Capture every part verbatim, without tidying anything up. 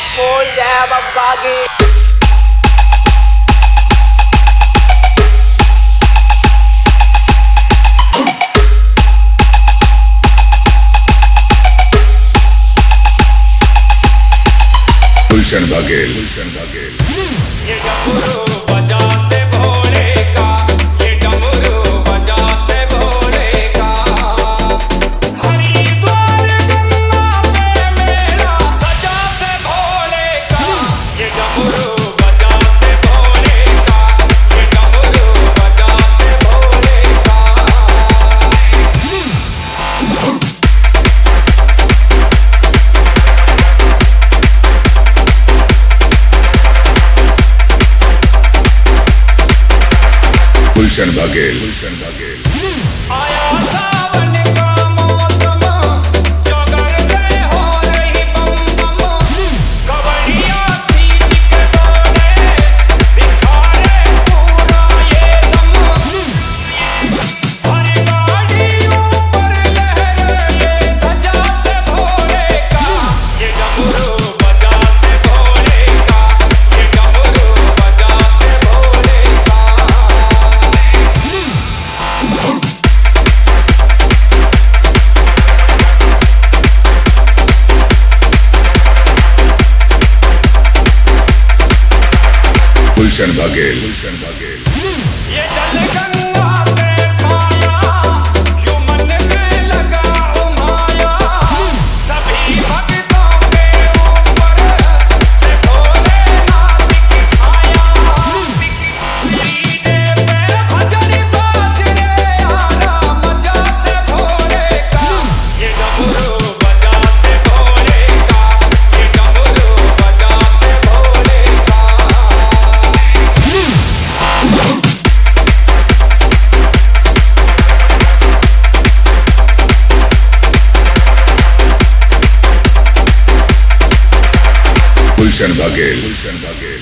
बोल जय बब्बा की। गुलशन बघेल गुलशन बघेल ये डमरू बजा से भोले का, ये डमरू बजा से भोले का। हरिद्वार गंगा पे मेला सजा से भोले का, ये डमरू बजा से भोले का, ये डमरू बजा से भोले का। गुलशन बघेल गुलशन बघेल आया सावन का मौसम, जगर गए हो रही बम बम। कवड़िया खींच के दौड़े, दिखा रे पूरा ये दम। हर गाड़ी ऊपर लहर ये ध्वजा से भोले का, ये डमरू बजा से भोले का, ये डमरू बजा से भोले का। गुलशन बघेल गुलशन बघेल ये जल गंगा पे पाया, क्यों मन में लगा उमाया। सभी भक्तों के ऊपर से भोलेनाथ की छाया। डीजे पे भजन बाज रे यारा, मजा से भोले का, ये डमरू बजा से भोले का, ये डमरू बजा से भोले का। गुलशन बघेल गुलशन बघेल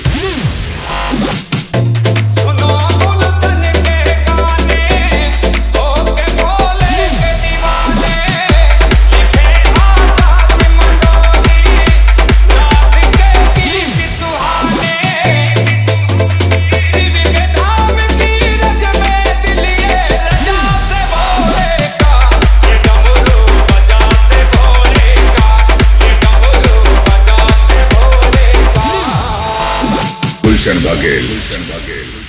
सुनो गुलशन के गाने, होके भोले के दीवाने। लिखे आजाद मंडोली, नाथ के गीत सुहाने। शिव के धाम की रज में दिल ये रजा से भोले का, ये डमरू बजा से भोले का, ये डमरू बजा से भोले का। गुलशन बघेल गुलशन बघेल